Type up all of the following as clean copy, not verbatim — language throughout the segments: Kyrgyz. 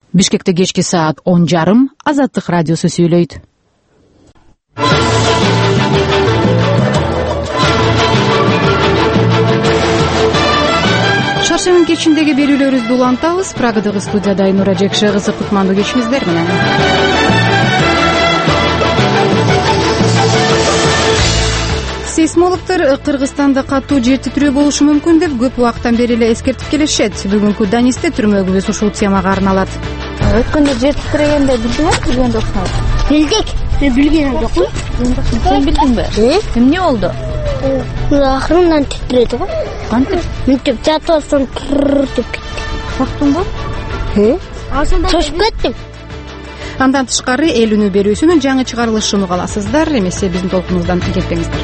Бишкекте кечки саат 10:30 Азаттык радиосу сүйлөйт. Шаршемин кечиндеги берүүлөрүбүздү улантабыз. Прагадагы студияда Айнура Жекше кызык кутмандуу кечиңиздер менен. Сейсмологдор Кыргызстанда катуу жер титирөө болушу мүмкүн деп көп убакыттан бери эле эскертип келишет. Бүгүнкү Данисте түрмөгүбүз ушул темага арналат. Өткөндө жер титирегенде билдиңерби, билген жоксуңар? Билдик. Мен билгеним жокмун. Сен билдиңби? Эмне болду? Акырындан титиреди го. Кантип? Мынтип жатып соң деп кетти. Корктуңбу? Чочуп кеттим. Андан тышкары эл үнү берүүсүнүн жаңы чыгарылышын уга аласыздар, эмесе биздин толкунубуздан кетпеңиздер.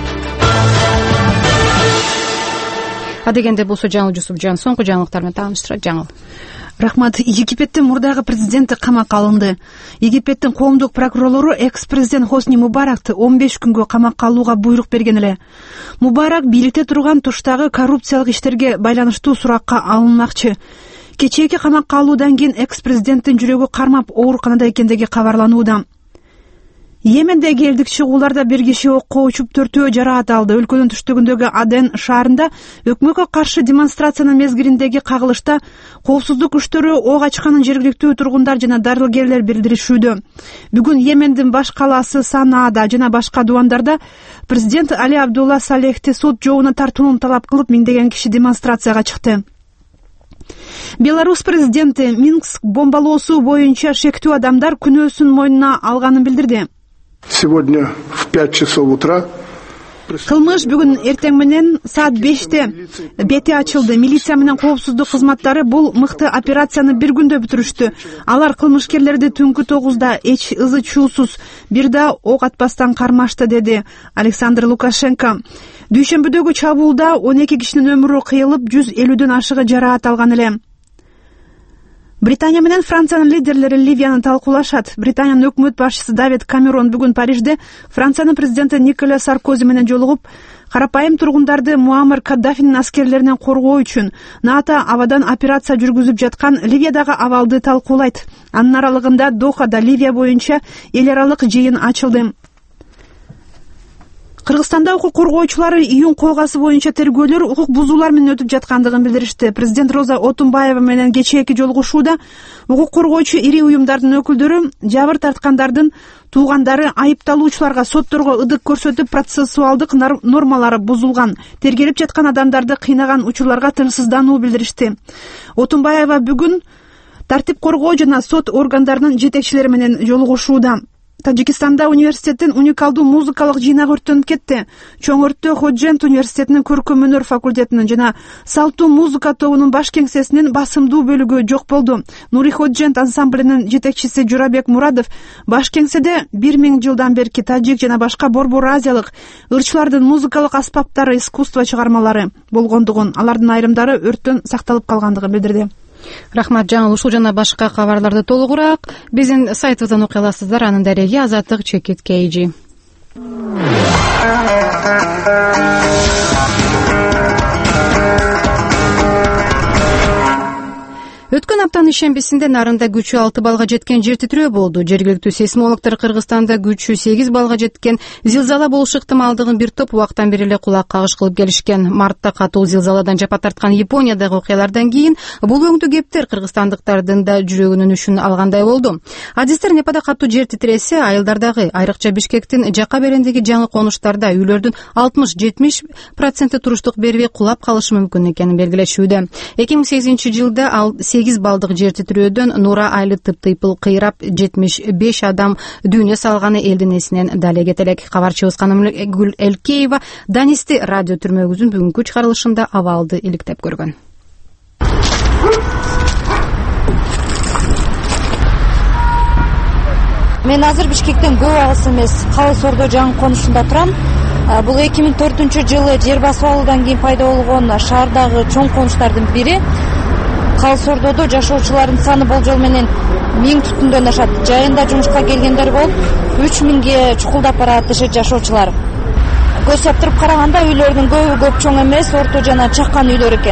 Адегенде болсо жаңыл Жусупжан соңку жаңылыктар менен тааныштырат. Жаңыл. Рахмат. Египеттин мурдагы президенти камакка алынды. Египеттин коомдук прокурорлору экс-президент Хосни Мубаракты 15 күнгө камакка алууга буйрук берген эле. Мубарак бийликте турган туштагы коррупциялык иштерге байланыштуу суракка алынмакчы. Кечээки камакка алуудан кийин экс-президенттин жүрөгү кармап ооруканада экендиги кабарланууда. Йемендеги элдик чыгууларда бир киши окко учуп 4-өө жараат алды. Өлкөнүн түштүгүндөгү Аден шаарында өкмөткө каршы демонстрациянын мезгилиндеги кагылышта коопсуздук күчтөрү ок ачканын жергиликтүү тургундар жана дарыгерлер билдиришүүдө. Бүгүн Йемендин баш калаасы Санаада жана башка дубандарда президент Али Абдулла Салехти сот жообуна тартууну талап кылып миңдеген киши демонстрацияга чыкты. Беларусь президенти Минск бомбалоосу боюнча шектүү адамдар күнөөсүн мойнуна алганын билдирди. Сегодня в 5 часов утра Кылмыш бүгүн эртең менен саат 5-те бети ачылды. Милиция менен коопсуздук кызматтары бул мыкты операцияны бир күндө бүтүрүштү. Алар кылмышкерлерди түнкү 9-да эч ызы чуусуз, бир да ок атпастан кармашты, деди Александр Лукашенко. Дүйшөмбүдөгү чабуулда 12 кишинин өмүрү кыйылып, 150дөн ашыгы жараат алган эле. Британия менен Франциянын лидерлери Ливияны талкуулашат. Британиянын өкмөт башчысы Давид Камерон бүгүн Парижде Франциянын президенти Николя Саркози менен жолугуп, карапайым тургундарды Муаммар Каддафинин аскерлеринен коргоо үчүн НАТО абадан операция жүргүзүп жаткан Ливиядагы абалды талкуулайт. Анын аралыгында Дохада Ливия боюнча эл аралык жыйын ачылды. Кыргызстанда укук коргоочулары июнь койгасы боюнча тергөөлөр укук бузуулар менен өтүп жаткандыгын билдиришти. Президент Роза Отунбаева менен кечээки жолугушууда укук коргоочу ири уюмдардын өкүлдөрү жабыр тарткандардын туугандары айыпталуучуларга сотторго ыдык көрсөтүп, процессуалдык нормалары бузулган, тергелип жаткан адамдарды кыйнаган учурларга тынчсыздануу билдиришти. Отунбаева бүгүн тартип коргоо жана сот органдарынын жетекчилери менен жолугушууда. Тажикстанда университеттин уникалдуу музыкалык жыйнагы өрттөнүп кетти. Чоң өрттө Ходжент университетинин көркөм өнөр факультетинин жана салттуу музыка тобунун баш кеңсесинин басымдуу бөлүгү жок болду. Нури Ходжент ансамблинин жетекчиси Журабек Мурадов баш кеңседе 1000 жылдан берки тажик жана башка борбор азиялык ырчылардын музыкалык аспаптары, искусство чыгармалары болгондугун, алардын айрымдары өрттөн сакталып калгандыгын билдирди. Рахмат Жаңыл. Ушул жана башка кабарларды толугураак биздин сайтыбыздан окуй аласыздар. Анын дареги Азаттык Чекит KG. Өткөн аптанын шембисинде Нарында күчү 6 балга жеткен жер титирөө болду. Жергиликтүү сейсмологдор Кыргызстанда күчү 8 балга жеткен зилзала болушу ыктымалдыгын бир топ убактан бери эле кулак кагыш кылып келишкен. Мартта катуу зилзаладан жапа тарткан Япониядагы окуялардан кийин бул өңдүү кептер кыргызстандыктардын да жүрөгүнүн үшүн алгандай болду. Адистер Непада катуу жер титиресе, айылдардагы, айрыкча Бишкектин жака берендеги жаңы конуштарда үйлөрдүн 60-70% туруштук бербей кулап калышы мүмкүн экенин белгилешүүдө. 2008 жылда 8 балдык жер титирөөдөн Нура айылы тыйпыл кыйрап 75 адам дүйнө салганы элдин эсинен дале кетелек. Кабарчыбыз Канымгүл Элкеева Данисти радио түрмөгүбүздүн бүгүнкү чыгарылышында абалды иликтеп көргөн. Мен азыр Бишкектен көп алыс эмес, Калыс Ордо жаңы конушунда турам. Бул 2004 жылы жер басып алуудан кийин пайда болгон шаардагы чоң конуштардын бири. Калыс Ордодо жашоочулардын саны болжол менен 1000 түтүндөн ашат. Жайында жумушка келгендер болуп, 3000ге чукулдап барат жашоочулар. Көз саптырып караганда үйлөрдүн көбү көп чоң эмес, орто жана чакан үйлөр экен.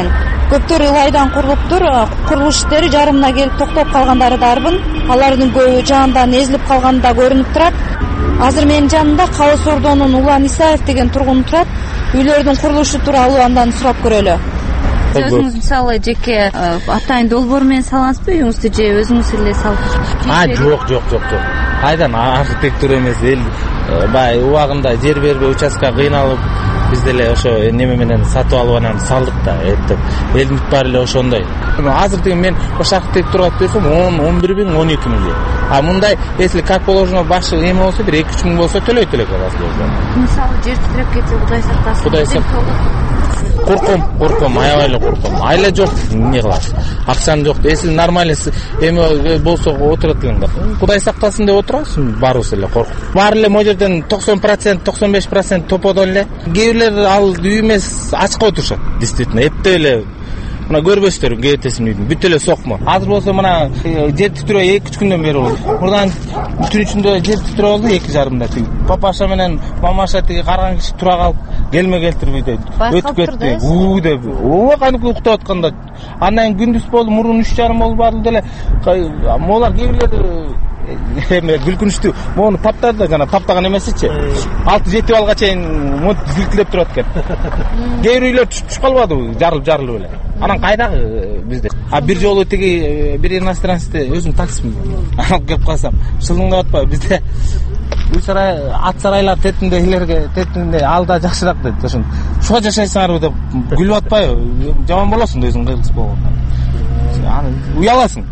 Көптөр ыл айдан курулуптур. Курулуш иштери жарымына келип токтоп калгандары дарбын. Алардын көбү жаандан эзилип калганы да көрүнүп турат. Азыр менин жанымда Калы Сордонун Улан Исаев деген тургун турат. Үйлөрдүн курулушу тууралуу андан сурап көрөлү. Өзүңүз мисалы жеке атайын долбоор менен саласызбы үйүңүздү же өзүңүз эле салып? Жок. Айдан архитектура эмес, эл баягы убагында жер бербей участка кыйналып, биз деле ошо неме менен сатып алып анан салдык да, эптеп. Элдин баары эле ошондой. Азыр деген мен ошо архитектурага берсем 10-11 миң, 12 миң. А мындай, если как положено башы эме болсо, бир 2-3 миң болсо төлөйт элек аласыз. Мисалы жер титиреп кетсе, Кудай сактасын. Кудай сактасын. Корком, аябай эле корком. Айла жок, эмне кыласыз? Акчам жок. Если нормально эме болсо отурат элем. Кудай сактасын деп отурасың, барыбыз эле коркуп. Баары эле могу жерден 90%, 95% топодон эле. Кээ бирлер ал үй эмес ачка отурушат. Действительно, эптеп эле мына көрбөстөр кетесин үйдүн. Бүт эле сокмо. Азыр болсо мына жер титирөө 2-3 күндөн бери болду. Мурдан түнүчүндө жер титирөө болду 2,5-да. Папаша менен мамаша тиги карган киши тура калып келме келтирип үйдө өтүп кетти. Уу деп. Каныкы уктап атканда. Андан күндүз болду, мурун 3,5 болуп барды деле. Молар кээ бирлер эме күлкүнүчтүү. Мону таптады, жана таптаган эмесичи. 6-7 балга чейин мот зилтилеп турат экен. Кээ бир үйлөр түшүп калбадыбы, жарылып эле. Анан кайдагы бизде? Бир жолу тиги бир иностранцты өзүм таксимин алып келип калсам, шылыңга атпайбы бизде. Үй сарай, ат сарайлар тетинде илерге, тетинде алда жакшыраак дейт. Ошон шуга жашайсыңарбы деп күлүп атпайбы? Жаман болосуң да өзүң кыйылыс болгондон. Аны уяласың.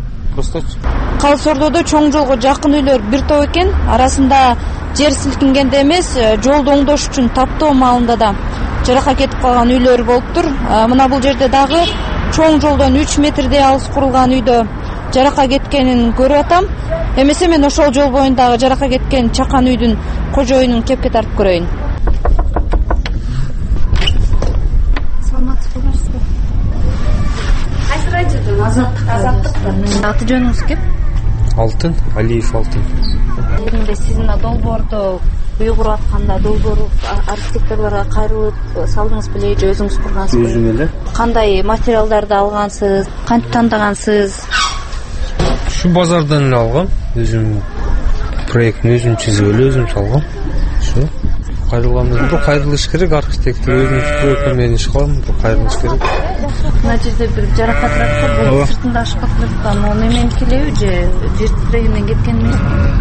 Калы Сордодо чоң жолго жакын үйлөр бир топ экен. Арасында жер силкингенде эмес, жолду оңдош үчүн таптоо маалында да жаракат кетип калган үйлөр болуптур. Мына бул жерде дагы чоң жолдон 3 метрдей алыс курулган үйдө жаракат кеткенин көрүп атам. Эмесе мен ошол жол боюндагы жаракат кеткен чакан үйдүн кожоюнун кепке тартып көрөйүн. Кайсы райондан? Азаттыктан. Аты жөнүңүз ким? Алтын, Алиев Алтын. Эми сиздин долбоорду уйгуруп атканда долбоору архитекторлорго кайрылып салдыңыз беле же өзүңүз кургансызбы? Өзүм эле. Кандай материалдарды алгансыз? Кантип тандагансыз? Şu базардан эле алгам. Өзүм проектин өзүм чизип эле өзүм салгам. Şu кайрылганбыз. Бул кайрылыш керек, архитектор өзүнүн проектин менен иш кылам, бул кайрылыш керек. Мына жерде бир жаракат бул сыртында ашкатылып, аны немен келеби же жер титирегинден кеткенми?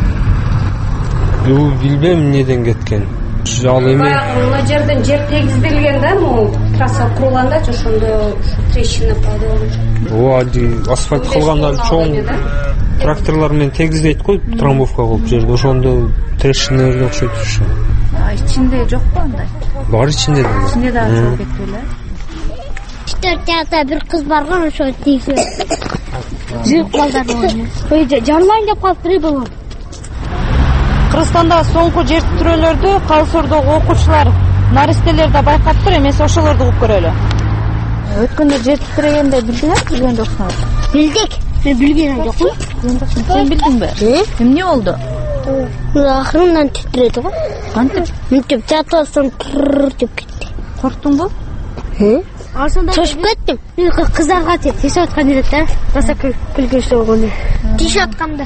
Бул билбейм эмнеден кеткен. Ал эми мына жерден жер тегизделген да, могу трасса курулгандачы ошондо трещина пайда болду. Ади асфальт кылгандан чоң тракторлор менен тегиздейт го, трамбовка кылып жерде. Ошондо трещиналерге окшойт ушу. Ичинде жокпу андай? Бар ичинде да. Ичинде да жок кетти эле. 4 жакта бир кыз барган, ошо тийип. Жип калдырды. Ой, жарылайын деп калыптыр болгон. Кыргызстанда соңку жер титирөөлөрдү Калы Сордогу окуучулар, наристелер да байкаптыр, эмесе ошолорду угуп көрөлү. Өткөндө жер титирегенде билген жоксуңар? Билдик. Мен билген жокмун. Сен билдиңби? Эмне болду? Акырынан титиреди го. Кантип? Мынтип жатасың деп кетти. Корктуңбу? Чошуп кеттим. Мен кыздарга тиешип аткан элек да. Баса күлгүчү болгону. Тиешип атканда.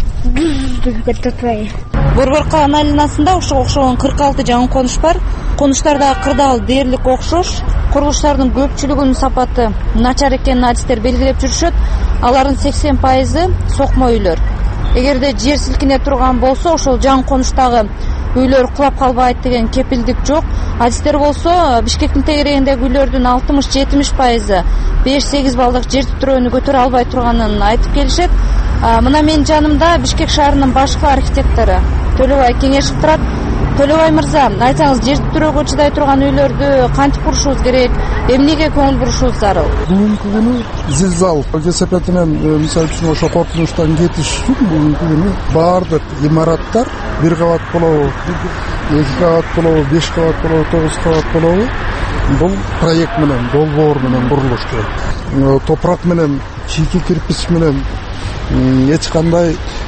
Борбор айылынасында ошого окшогон 46 жаңы конуш бар. Конуштарда кырдаал дээрлик окшош. Курулуштардын көпчүлүгүнүн сапаты начар экенин адистер белгилеп жүрүшөт. Алардын 80% сокмо үйлөр. Эгерде жер силкине турган болсо, ошол жаңы конуштагы үйлөр кулап калбайт деген кепилдик жок. Адистер болсо Бишкектин тегерегиндеги үйлөрдүн 60-70% 5-8 балдык жер титирөөнү көтөрө албай турганын айтып келишет. Мына менин жанымда Бишкек шаарынын башкы архитектору Төлөбай Кеңешев турат. Төлөбай мырза, айтсаңыз, жер титирөөгө чыдай турган үйлөрдү кантип курушубуз керек, эмнеге көңүл бурушубуз зарыл? Бүгүнкү күнү зилзал кесепетинен мисалы үчүн ошо коркунучтан кетиш үчүн бүгүнкү күнү баардык имараттар 1 кабат болобу, 2 кабат болобу, 5 кабат болобу, 9 кабат болобу, бул проект менен, долбоор менен курулуш керек. Топурак менен, чийки кирпич менен эч кандай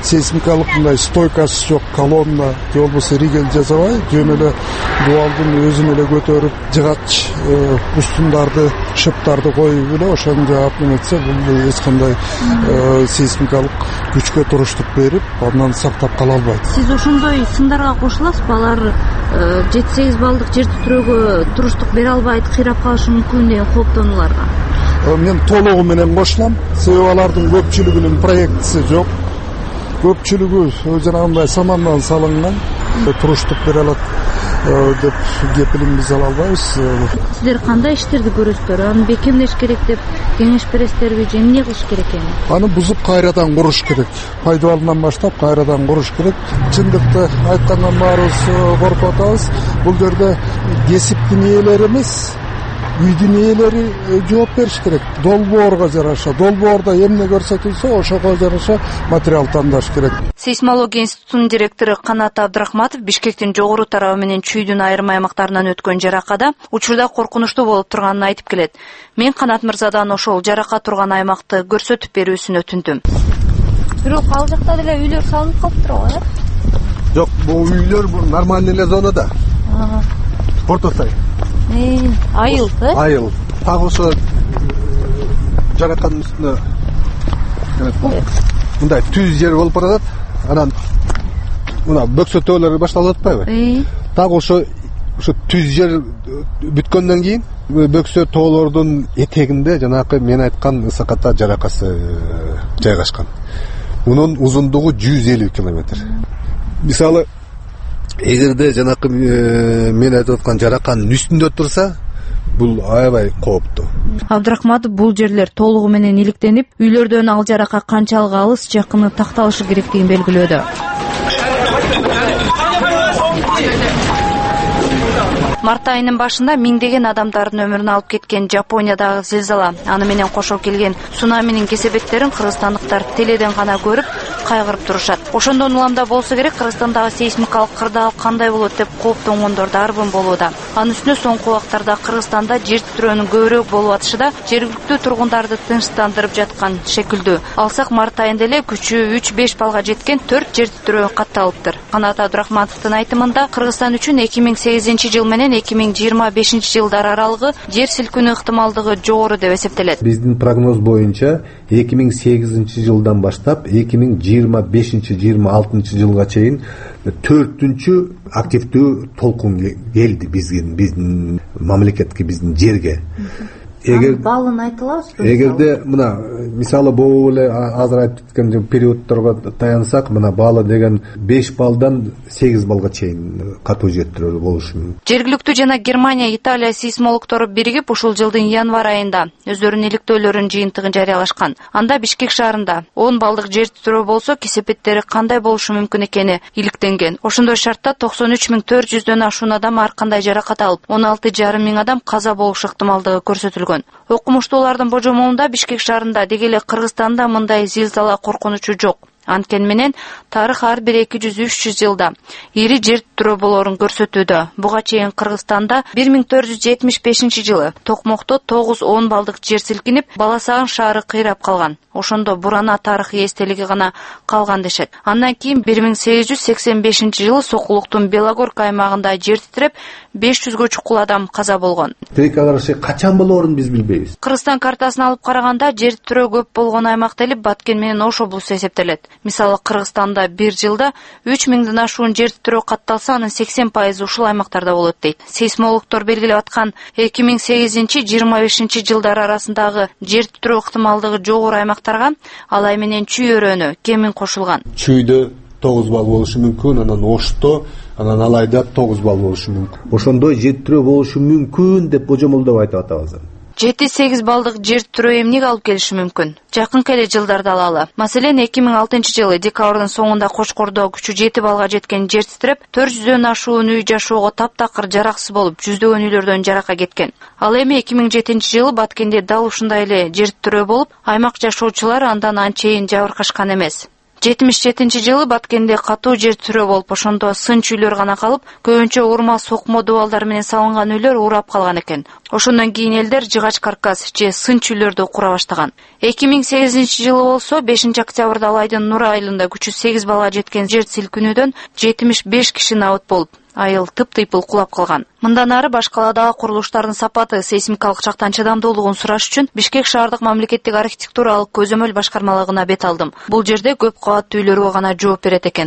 сейсмикалык мындай стойкасы жок колонна же болбосо ригель жасабай жөн эле дубалдын өзүн эле көтөрүп жыгач устундарды шыптарды коюп эле ошону жаап эметсе бул эч кандай сейсмикалык күчкө туруштук берип андан сактап кала албайт. Сиз ошондой сындарга кошуласызбы? Алар 7-8 балдык жер титирөөгө туруштук бере албайт, кыйрап калышы мүмкүн деген кооптонууларга. Мен толугу менен кошулам. Себеби алардын көпчүлүгүнүн проектиси жок. Көпчүлүгү жанагындай самандан салынган, туруштук бере алат деп кепилин биз ала албайбыз. Сиздер кандай иштерди көрөсүздөр? Аны бекемдеш керек деп кеңеш бересиздерби же эмне кылыш керек эми? Аны бузуп кайрадан куруш керек. Пайдаландан баштап кайрадан куруш керек. Чындыкты айткандан баарыбыз коркуп атабыз. Бул жерде кесиптин ээлери эмес, үйдүн ээлери жооп бериш керек. Долбоорго жараша, долбоордо эмне көрсөтүлсө ошого жараша материал тандаш керек. Сейсмология институтунун директору Канат Абдрахматов Бишкектин жогору тарабы менен чүйдүн айрым аймактарынан өткөн жаракада учурда коркунучтуу болуп турганын айтып келет. Мен Канат мырзадан ошол жарака турган аймакты көрсөтүп берүүсүн өтүндүм. Бирок ал жакта деле үйлөр салынып калыптыр го, э? Жок, бул үйлөр нормальный эле зонада. Ортосай. Айыл, айыл. Так ошо жараканын үстүнө мындай түз жер болуп баратат. Анан мына бөксөтөөлөр башталып атпайбы? Так ошо түз жер бүткөндөн кийин бөксө тоолордун этегинде жанакы мен айткан ысаката жаракасы жайгашкан. Мунун узундугу 150 километр. Мисалы, эгерде жанакы мен айтып аткан жараканын үстүндө турса, бул аябай кооптуу. Абдрахматов бул жерлер толугу менен иликтенип, үйлөрдөн ал жарака канчалык алыс жакыны такталышы керектигин белгилөөдө. Март айынын башында миңдеген адамдардын өмүрүн алып кеткен Жапониядагы зилзала, аны менен кошо келген цунаминин кесепеттерин кыргызстандыктар теледен гана көрүп, кайгырып турушат. Ошондон уламда болсо керек, Кыргызстандагы сейсмикалык кырдаал кандай болот деп кооптонгондор дарбын болууда. Анын үстүнө соңку убактарда Кыргызстанда жер титирөөнүн көбүрөөк болуп атышы да жергиликтүү тургундарды тынчтандырып жаткан шекилдүү. Алсак март айында эле күчү 3-5 балга жеткен 4 жер титирөө катталыптыр. Канат Абдрахматовдун айтымында Кыргызстан үчүн 2008-жыл менен 2025 жылдар аралыгы жер силкинүү ыктымалдыгы жогору деп эсептелет. Биздин прогноз боюнча 2008 жылдан баштап 2025-26 жылга чейин 4-түнчү активдүү толкун келди биздин мамлекетке, биздин жерге. Эгер балын айтылабызбы? Эгерде мына мисалы боо эле азыр айтып кеткен периодторго таянсак, мына баалы деген 5 балдан 8 балга чейин катуу жер титирөө болушу мүмкүн. Жергиликтүү жана Германия, Италия сейсмологтору биригип ушул жылдын январь айында өздөрүнүн иликтөөлөрүнүн жыйынтыгын жарыялашкан. Анда Бишкек шаарында 10 балдык жер титирөө болсо, кесепеттери кандай болушу мүмкүн экени иликтенген. Ошондой шартта 93.400дөн ашуун адам ар кандай жаракат алып, 16,5 адам каза болушу ыктымалдыгы көрсөтүлгөн. Окумуштуулардын божомолунда Бишкек шаарында дегеле Кыргызстанда мындай зилзала коркунучу жок. Анткени менен тарых ар бир 200-300 жылда ири жер титирөө болоорун көрсөтүүдө. Буга чейин Кыргызстанда 1475-жылы Токмокто 9-10 балдык жер силкинип, Баласагын шаары кыйрап калган. Ошондо бурана тарыхый эстелиги гана калган дешет. Андан кийин 1885-жылы Сокулуктун Белогорка аймагында жер титиреп, 500гө чукул адам каза болгон. Тирек агарышы качан болоорун биз билбейбиз. Кыргызстан картасын алып караганда жер титирөө көп болгон аймак делип Баткен менен Ош облусу эсептелет. Мисалы Кыргызстанда бир жылда 3000ден ашуун жер титирөө катталса, анын 80% ушул аймактарда болот дейт. Сейсмологдор белгилеп аткан 2008-25 жылдар арасындагы жер титирөө ыктымалдыгы жогору аймактарга Алай менен Чүй өрөөнү кемин кошулган. Чүйдө 9 бал болушу мүмкүн, анан Ошто, анан Алайда 9 бал болушу мүмкүн. Ошондой жер титирөө болушу мүмкүн деп божомолдоп айтып атабыз. 7-8 балдык жер титирөө эмнеге алып келиши мүмкүн? Жакынкы эле жылдарда алалы. Маселен, 2006-жылы декабрдын соңунда Кочкордо күчү 7 балга жеткен жер титиреп, 400дөн ашуун үй жашоого таптакыр жараксыз болуп, жүздөгөн үйлөрдөн жарака кеткен. Ал эми 2007-жылы Баткенде дал ушундай эле жер титирөө болуп, аймак жашоочулары андан анчейин жабыркашкан эмес. 77-жылы Баткенде катуу жер тирөө болуп, ошондо сынч үйлөр гана калып, көбүнчө урма сокмо дубалдар менен салынган үйлөр урап калган экен. Ошондон кийин элдер жыгач каркас же сынч үйлөрдү кура баштаган. 2008-жылы болсо 5-октябрда Алайдын Нура айылында күчү 8 балга жеткен жер силкинүүдөн 75 киши набыт болуп, айыл тып-тыйпыл кулап калган. Мындан ары баш каладагы курулуштардын сапаты, сейсмикалык жактан чыдамдуулугун сураш үчүн Бишкек шаардык мамлекеттик архитектуралык көзөмөл башкармалыгына бет алдым. Бул жерде көп кабаттуу үйлөргө гана жооп берет экен.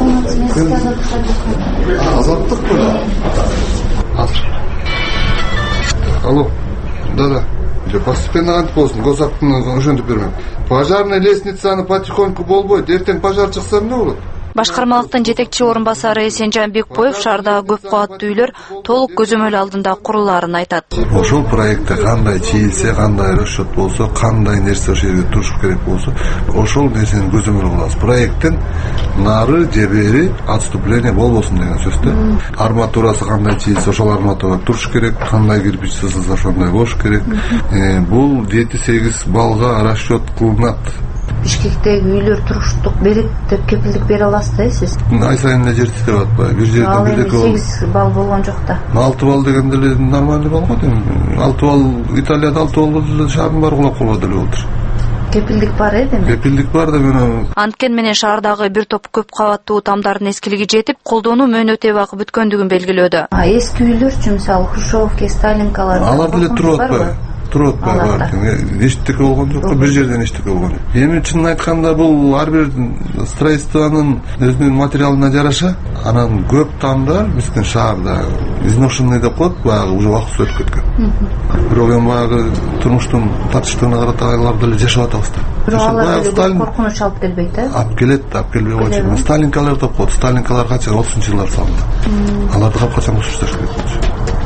Алло, да. Постепенно антип болсун, госактын ошентип бермем. Пожарный лестницаны потихоньку болбойт. Эртең пожар чыкса эмне болот? Башкармалыктын жетекчи орун басары Эсенжан Бекбоев шаардагы көп кабаттуу үйлөр толук көзөмөл алдында курулаарын айтат. Ошол проектте кандай чийилсе, кандай расчет болсо, кандай нерсе ошол жерде туруш керек болсо, ошол нерсени көзөмөл кылабыз. Проекттин нары же бери отступление болбосун деген сөз да. Арматурасы кандай чийилсе, ошол арматура туруш керек, кандай кирпич сызылса ошондой болуш керек. Бул 7-8 балга расчет кылынат. Бишкектеги үйлөр туруштук берет деп кепилдик бере аласызбы сиз? Ай сайын жер титирип атпайбы? Бир жерден бирдеке 8 балл болгон жок да. 6 балл дегенде эле нормалдуу балл го дейм. 6 балл Италияда 6 балл деле шаардын баары кулап калбады эле болчу. Кепилдик бар эми? Кепилдик бар да мен. Анткен менен шаардагы бир топ көп кабаттуу тамдардын эскилиги жетип, колдонуу мөөнөт эбакы бүткөндүгүн белгилөөдө. Эски үйлөрчү, мисалы Хрущевки, Сталинкалар. Алар деле туруп атпайбы? Туруп атпайбы. Эчтеке болгон жок, бир жерден эчтеке болгон. Эми чынын айтканда бул ар бир строительствонун өзүнүн материалына жараша, анан көп тамдар биздин шаарда изношенный деп коет, баягы уже убакыт өтүп кеткен. Бирок эми баягы турмуштун тартыштыгына карата алар деле жашап атабыз да. Бирок алар деле коркунуч алып келбейт, э? Алып келбей койчу. Сталинкалар деп коет. Сталинкалар качан 30-жылдар салынды. Аларды капкачан бошоштош керек болчу.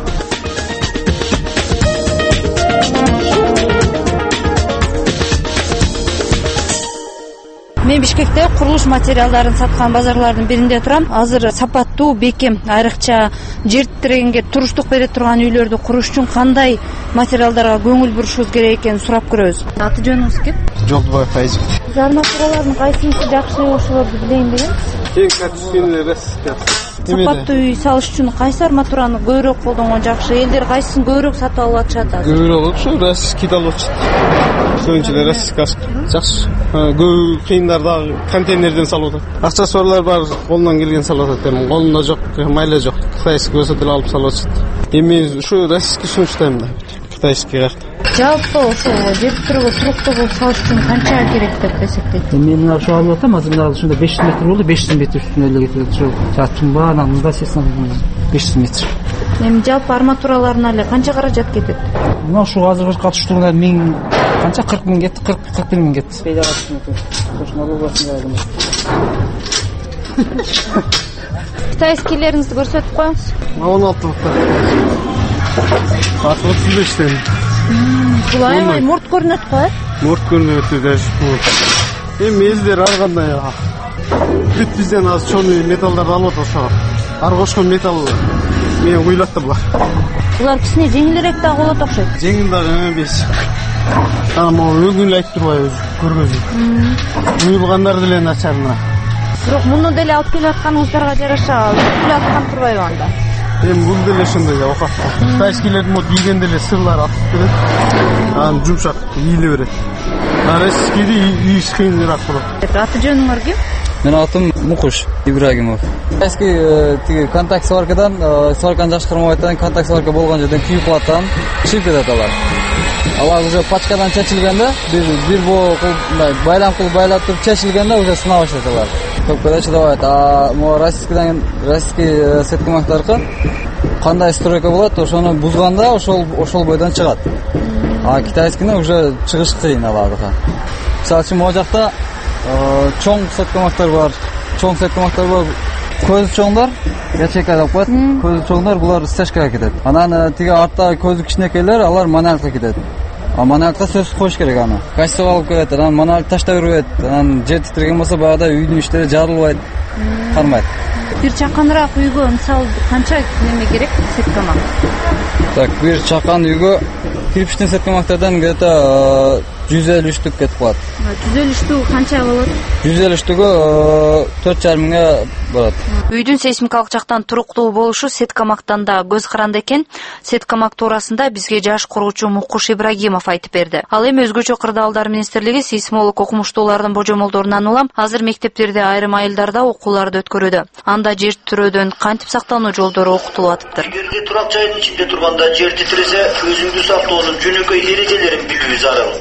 Мен Бишкекте курулуш материалдарын саткан базарлардын биринде турам. Азыр сапаттуу, бекем, айрыкча жер тирегенге туруштук бере турган үйлөрдү куруш үчүн кандай материалдарга көңүл бурушубуз керек экенин сурап көрөбүз. Аты жөнүңүз ким? Жолдубаев Файзик. Арматуралардын кайсынысы жакшы ошолорду билейин дегенсиз? Эң качественный растет. Сапаттуу үй салыш үчүн кайсы арматураны көбүрөөк колдонгон жакшы? Элдер кайсысын көбүрөөк сатып алып атышат азыр? Көбүрөөк ушу российский алып атышат. Көбүнчө российский жакшы. Көп кыйындар дагы контейнерден салып атат. Акчасы барлар бар, колунан келген салып атат. Эми колунда жок, майла жок. Кытайский болсо деле алып салып атышат. Эми ушу российский сунуштайм да. Кытайский каякта. Жалпы ошол жер тирөө туруктуу болуп салыш үчүн канча керек деп эсептейт? Мен мына ошо алып атам, азыр мына ушунда 500 метр болду, 500 метр үстүнө эле кетет. Ошо жатчым бар, мында сесна 500 метр. Эми жалпы арматураларына эле канча каражат кетет? Мына ушу азыр катыштууна 1000 канча 40 000 кетти, 41 000 кетти. Китайскийлериңизди көрсөтүп коюңуз. 16 Аты 35-тен. Бул аябай мурт көрүнөт го, э? Мурт көрүнөт даже. Эми элдер ар кандай бүт бизден азыр чоң металлдарды алып атышат. Ар кошкон металл мен уйлатты булар. Булар кичине жеңилирээк дагы болот окшойт. Жеңил дагы эмес. Могу өгүн айтып турбайбы көргөзүп. Уюлгандар деле начарына. Бирок муну деле алып келатканыңыздарга жараша уйлаткан турбайбы анда? Эми бул деле ошондой да окат. Кытайскийлердин мод ийген деле сырлар атып берет. Анан жумшак ийиле берет. Российскийди ийиш кыйыныраак болот. Аты жөнүңөр ким? Менин атым Мукуш Ибрагимов. Эски тиги контакт сваркадан, сварканы жакшы кармабайдан контакт сварка болгон жерден күйүп калат, чыгып кетет алар. Алар уже пачкадан чечилгенде, бир мындай байлам кылып байлап туруп чечилгенде уже сына баштайт алар. Көпкө чыдабайт. Могу российский сеткамактарга кандай стройка болот, ошону бузганда ошол бойдон чыгат. Китайскине уже чыгыш кыйын алардыга. Мисалы үчүн могу жакта чоң сеткамактар бар. Көзү чоңдар, ячейка деп коет. Көзү чоңдар булар стяжкага кетет. Анан тиги артта көзү кичинекейлер, алар монолитке кетет. Монолитке сөзсүз коюш керек аны. Качество алып келет, анан монолит таштай бербейт. Анан жер титирген болсо баягыда үйдүн иштери жарылбайт, кармайт. Бир чаканыраак үйгө мисалы канча неме керек сеткамак? Так, бир чакан үйгө кирпичтен сеткамактардан где-то 153 кетип калат. Түзөлүштүү канча болот? 153-гө 4,5 миңге болот. Үйдүн сейсмикалык жактан туруктуу болушу Сеткамактанда көз каранды экен. Сеткамак туурасында бизге жаш куруучу Мукуш Ибрагимов айтып берди. Ал эми өзгөчө кырдаалдар министрлиги сейсмолог окумуштуулардын божомолдорунан улам азыр мектептерде айрым айылдарда окууларды өткөрүүдө. Анда жер титирөөдөн кантип сактануу жолдору окутулуп атыптыр. Эгерде турак жайдын ичинде турганда жер титиресе, өзүңдү сактоонун жөнөкөй эрежелерин билүү зарыл.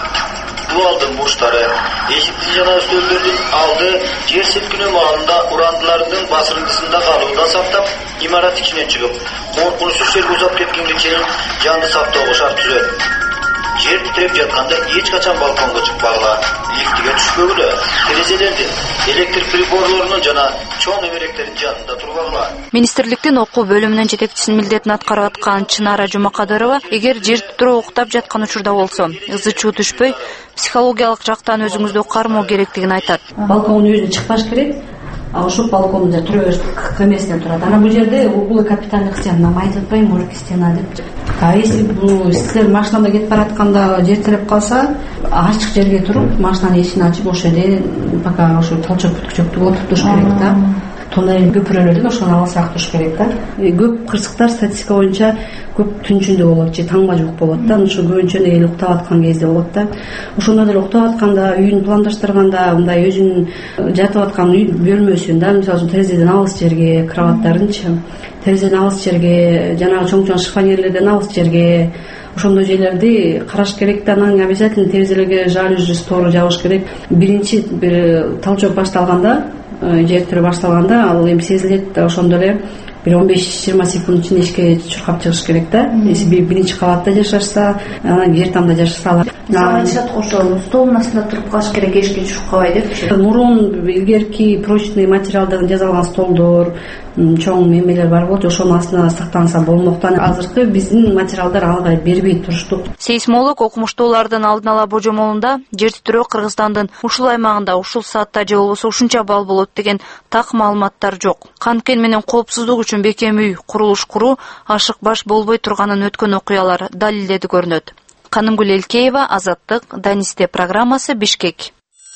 Дуалдын бурчтары, эшиктин жана өстөлдөрдүн алды жер силкинөө маалында урандылардын басырыңдысында калуудан сактап, имарат ичинен чыгып, коркунучсуз жерге узап кеткенге чейин жанды сактоого шарт түзөт. Жер титиреп жатканда эч качан балконго чыкпагыла, лифтиге түшпөгүлө, терезелердин, электр приборлорунун жана чоң эмеректердин жанында турбагыла. Министрликтин окуу бөлүмүнүн жетекчисинин милдетин аткарып аткан Чынара Жумакадырова, эгер жер титирөө уктап жаткан учурда болсо, ызы чуу түшпөй, психологиялык жактан өзүңүздү кармоо керектигин айтат. Балкондун өзүнө чыкпаш керек. Ошол балконда турабыз кемесинен турат. Ана бул жерде углы капитальных стен, майды атпайм, может стена деп. А если бул силер машинада кетип баратканда жер тиреп калса, ачык жерге туруп, машинанын эшигин ачып ошол жерде пока ошо толчок бүткүчөктү отуруп туруш керек да. Тоннель көпүрөлөрдөн ошону алысыраак туруш керек да. Көп кырсыктар статистика боюнча көп түнчүндө болот, же таңба жок болот да. Ошо көбүнчө эл уктап аткан кезде болот да. Ошондо деле уктап атканда, үйүн пландаштырганда, мындай өзүнүн жатып аткан үй бөлмөсүн да, мисалы үчүн терезеден алыс жерге, кроваттарынчы, терезеден алыс жерге, жанагы чоң шифоньерлерден алыс жерге, ошондой жерлерди караш керек да. Анан обязательно терезелерге жалюзи, штору жабыш керек. Биринчи бир толчок башталганда, жер титирөө башталганда, ал эми сезилет. Ошондо эле бир 15-20 секунд ичинде эшикке чуркап чыгыш керек да. Если биринчи кабатта жашашса, анан жер тамда жашаса, айтышат ошол столдун астында туруп калыш керек, эшикке чуркабай деп. Мурун илгерки прочный материалдардан жасалган столдор, чоң эмелер бар болчу, ошонун астына сактанса болмоктон. Азыркы биздин материалдар алга бербей туруштук. Сейсмолог окумуштуулардын алдын ала божомолунда жер титирөө Кыргызстандын ушул аймагында ушул саатта же болбосо ушунча балл болот деген так маалыматтар жок. Канткен менен коопсуздук үчүн бекем үй, курулуш куруу ашык баш болбой турганын өткөн окуялар далилдеди көрүнөт. Канымгүл Элкеева, Азаттык, Данисте программасы, Бишкек.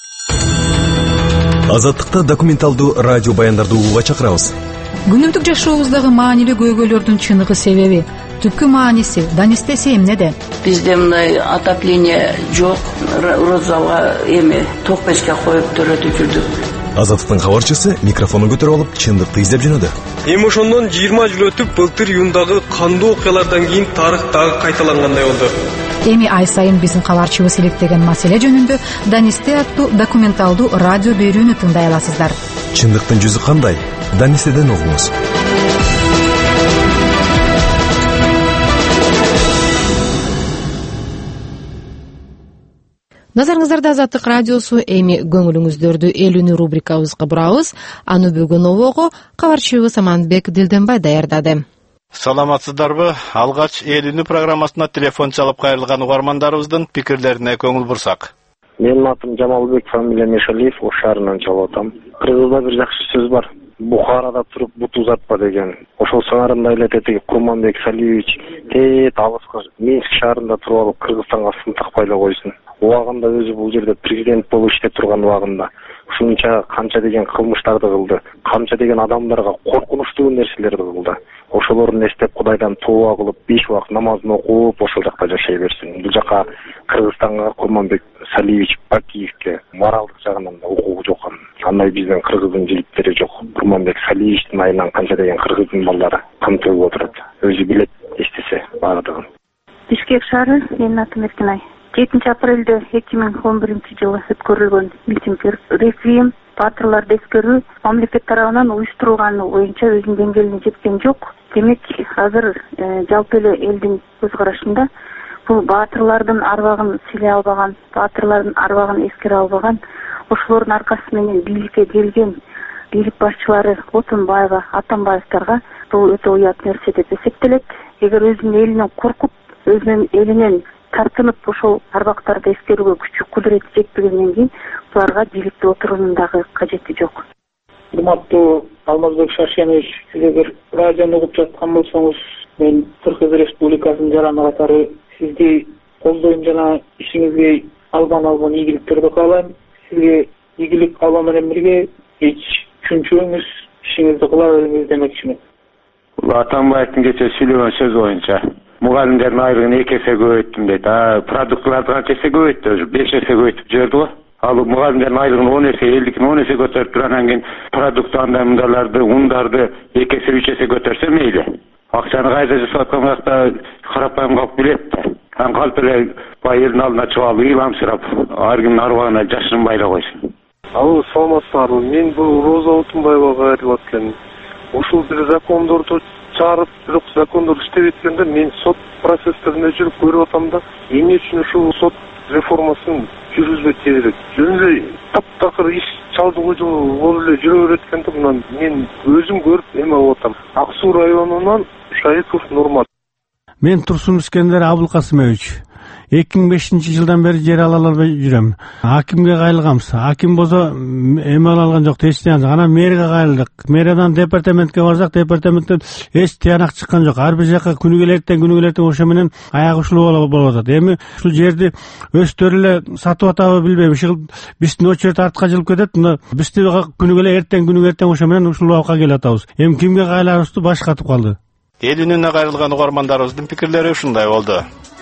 Азаттыкта документалдуу радио баяндарды угууга чакырабыз. Күнүмдүк жашообуздагы маанилүү көйгөйлөрдүн чыныгы себеби, түпкү мааниси Данистесе эмнеде? Бизде мындай отопление жок, розалга эми ток печке коюп төрөтүп жүрдүк. Азаттыктын кабарчысы микрофонун көтөрүп алып, чындыкты издеп жөнөдү. Эми ошондон 20 жыл өтүп, былтыр июндагы кандуу окуялардан кийин тарых дагы кайталангандай болду. Эми ай сайын биздин кабарчыбыз иликтеген маселе жөнүндө Данисте аттуу документалдуу радио берүүнү тыңдай аласыздар. Чындыктын жүзү кандай? Данистеден угуңуз. Назарыңыздарда Азаттык радиосу. Эми көңүлүңүздөрдү элүүнү рубрикабызга бурабыз. Аны бүгүн обого кабарчыбыз Аманбек Дилденбай даярдады. Саламатсыздарбы? Алгач элүүнү программасына телефон чалып кайрылган угармандарыбыздын пикирлерине көңүл бурсак. Менин атым Жамалбек, фамилиям Эшалиев, Ош шаарынан чалып атам. Кыргызда бир жакшы сөз бар. Бухарада туруп бут узатпа деген. Ошол сыңарында эле тетиги Курманбек Салиевич тет алыска Минск шаарында туруп алып Кыргызстанга сын такпайлай койсун. Убагында өзү бул жерде президент болуп иштеп турган убагында ушунча канча деген кылмыштарды кылды, канча деген адамдарга коркунучтуу нерселерди кылды. Ошолорун эстеп Кудайдан тооба кылып 5 убакыт намазын окуп ошол жакта жашай берсин. Бул жака Кыргызстанга Курманбек Салиевич Бакиевке моралдык жагынан да укугу жок. Андай биздин кыргыздын жигиттери жок. Курманбек Салиевичтин айынан канча деген кыргыздын балдары камтылып отурат. Өзү билет, эстесе баардыгын. Бишкек шаары, менин атым Эркинай. 7 апрелде 2011 жылы өткөрүлгөн митингдер референдум баатырларды эскерүү мамлекет тарабынан уюштурулганы боюнча өзүнүн деңгээлине жеткен жок. Демек, азыр жалпы эле элдин көз карашында бул баатырлардын арбагын силе албаган, баатырлардын арбагын эскере албаган, ошолордун аркасы менен бийликке келген бийлик башчылары Отунбаева, Атамбаевдарга бул өтө уят нерсе деп эсептелет. Эгер өзүнүн элинен коркуп, өзүнүн элинен тартынып ошол арбактарды эскерүүгө күчү кудурети жетпегенден кийин буларга бийликте отуруунун дагы кажети жок. Урматтуу Алмазбек Шаршенович, сиз эгер радиону угуп жаткан болсоңуз, мен Кыргыз Республикасынын жараны катары сизди колдойм жана иш ишиңизге албан ийгиликтерди каалайм. Сизге ийгилик алуу менен бирге эч күнчүңүз ишиңизди кыла бериңиз демекчимин. Атамбаевдин кечээ сүйлөгөн сөзү боюнча мугалимдердин айлыгын 2 эсе көбөйттүм дейт. Продуктларды канча эсе көбөйттү? 5 эсе көбөйтүп жиберди го. Ал мугалимдердин айлыгын 10 эсе, элдикин 10 эсе көтөрүп туруп анан кийин продукт андай мындайларды, ундарды 2 эсе, 3 эсе көтөрсө мейли. Акчаны кайда жасап аткан убакта карапайым калып билет да. Анан калп эле бай элдин алдына чыгып алып ыйламсырап, ар кимдин арбагына жашырынбай эле койсун. Саламатсыздарбы. Мен бул Роза Отунбаевага кайрылып аткан. Ушул бир закондорду чыгарып, бирок закондор иштеп атканда мен сот процесстерине жүрүп көрүп атам да, эмне үчүн ушул сот реформасын жүргүзбөй тезирээк. Жөн эле таптакыр иш чалдыгуу болуп эле жүрө берет экен да, мындан мен өзүм көрүп эме болуп атам. Ак Суу районунан Шайыков Нурмат. Мен Турсун Искендер Абылкасымович. 2005-жылдан бери жер ала албай жүрөм. Акимге кайрылганбыз. Аким болсо эме ала алган жок, эч тыянак. Анан мэрге кайрылдык. Мэриядан департаментке барсак, департаменттен эч тыянак чыккан жок. Ар бир жака күнүгө эртең ошо менен аяк ушулуп болуп атат. Эми ушул жерди өздөрү эле сатып атабы билбейм. Ушул биздин очередь артка жылып кетет. Мына бизди күнүгө эртең ошо менен ушулупка келип атабыз. Эми кимге кайрыларыбызды баш катып калды. Эл үнүнө кайрылган угармандарыбыздын пикирлери ушундай болду.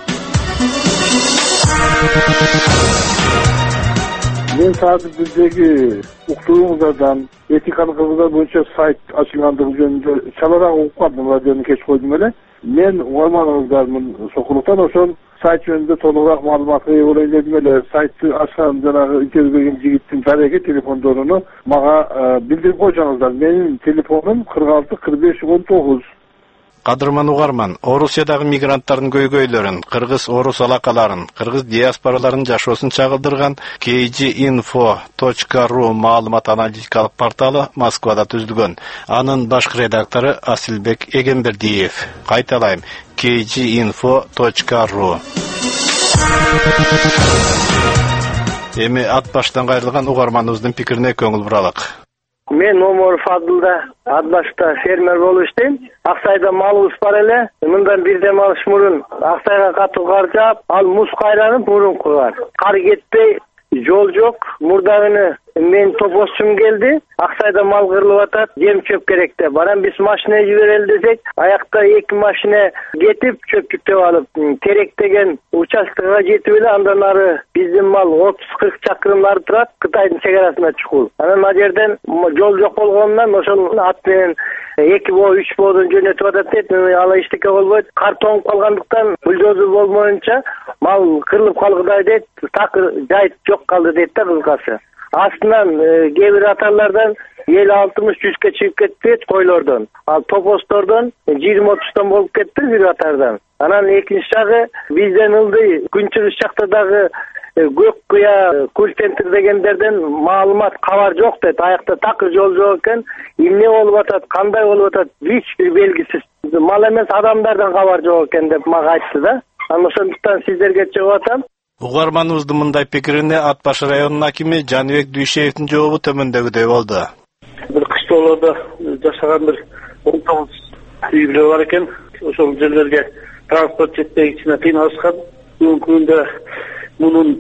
Мен саат биздеги уктуруңуздардан этикалык кыргыздар боюнча сайт ачылгандыгы жөнүндө чалараак угуп калдым, радиону кеч койдум эле. Мен угарманыңыздармын Сокулуктан, ошол сайт жөнүндө толугураак маалыматка ээ болоюн дедим эле. Сайтты ачкан жанагы интервьюген жигиттин дареги телефондоруну мага билдирип койсоңуздар. Менин телефонум 46 45 19. Кадырман угарман, Орусиядагы мигранттардын көйгөйлөрүн, кыргыз-орус алакаларын, кыргыз диаспораларынын жашоосун чагылдырган kginfo.ru маалымат аналитикалык порталы Москвада түзүлгөн. Анын башкы редактору Асилбек Эгембердиев. Кайталайм, kginfo.ru. Эми ат баштан кайрылган угарманыбыздын пикирине көңүл буралык. Мен Омор Фадылда Атбашта фермер болуп иштейм. Аксайда малыбыз бар эле. Мындан бир дем алыш мурун Аксайга катуу кар жаап, ал муз кайранып мурунку кар. Кар кетпей, жол жок. Мурдагыны мен топосчум келди. Аксайда мал кырылып атат, жем чөп керек деп. Барам биз машина жиберели десек, аякта 2 машина кетип чөптүктөп алып, керек деген участкага жетип эле андан ары биздин мал 30-40 чакырым нары турат, Кытайдын чегарасына чыкуу. Анан ал жерден жол жок болгондон ошол ат менен 2 боо 3 боодон жөнөтүп атат дейт. Ала иштеке болбойт. Кар тоңуп калгандыктан бульдозер болмоюнча мал кырылып калгыдай дейт. Такыр жайт жок калды дейт да кызгасы. Астынан кээ бир аталардан 50-60-100ке чыгып кетти койлордон. Ал топостордон 20-30тан болуп кетти бир атардан. Анан экинчи жагы бизден ылдый күнчүгүс жакта дагы көк кыя кул-центр дегендерден маалымат кабар жок дейт. Аякта такыр жол жок экен. Эмне болуп атат, кандай болуп атат, эч бир белгисиз. Мал эмес адамдардан кабар жок экен деп мага айтты да. Анан ошондуктан сиздерге чыгып атам. Угарманыбыздын мындай пикирине Ат Баш районунун акими Жаныбек Дүйшеевдин жообу төмөндөгүдөй болду. Бир кыштоолордо жашаган бир 19 үй бүлө бар экен. Ошол жерлерге транспорт жетпегичине кыйналышкан. Бүгүнкү күндө мунун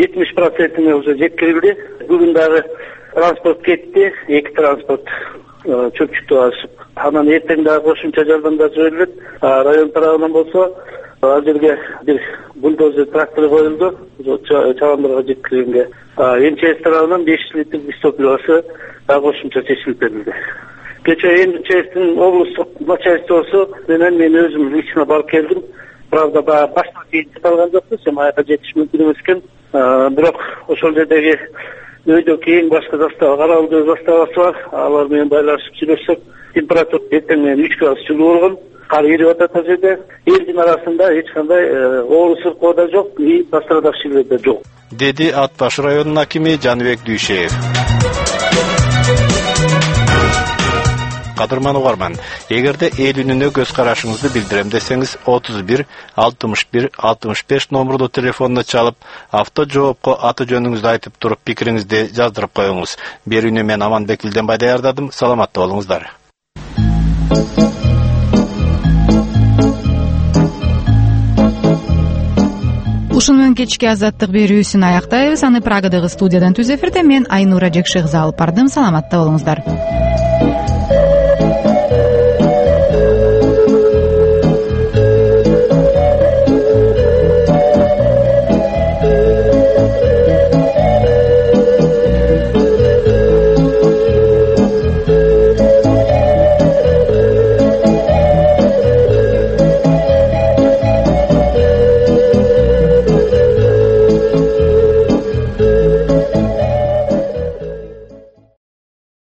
70%-ине уже жеткирилди. Бүгүн дагы транспорт кетти, 2 транспорт чөпчүктү алышып. Анан эртең дагы кошумча жардамдар жиберилет. Район тарабынан болсо ал жерге бир бульдозер трактор коюлду, чабандырга жеткиргенге. МЧС тарабынан 5 литр дистопливасы дагы кошумча чечилип берилди. Кечээ МЧСтин облустук начальствосу менен мен өзүм лично барып келдим. Правда, башта жетип алган жокпуз, аяка жетиш мүмкүн эмес экен. Бирок ошол жердеги өйдө кийин башка застава, Каралды заставасы бар. Алар менен байлашып сүйлөшсөк, температура эртең менен 3 градус жылуу болгон. Кар ерип атат ал жерде. Элдин арасында эч кандай оору сыркоо да жок, и пострадавшийлер да жок. Деди Ат Баш районунун акими Жаныбек Дүйшеев. Кадырман угарман, эгерде эл үнүнө көз карашыңызды билдирем десеңиз 31 61 65 номердуу телефонуна чалып, авто жоопко аты жөнүңүздү айтып туруп пикириңизди жаздырып коюңуз. Берүүнү мен Аманбек Илденбай даярдадым. Саламатта болуңуздар. Ушуну менен кечки азаттык берүүсүн аяктайбыз. Аны Прагадагы студиядан түз эфирде мен Айнура Жекшекызы алып бардым. Саламатта болуңуздар.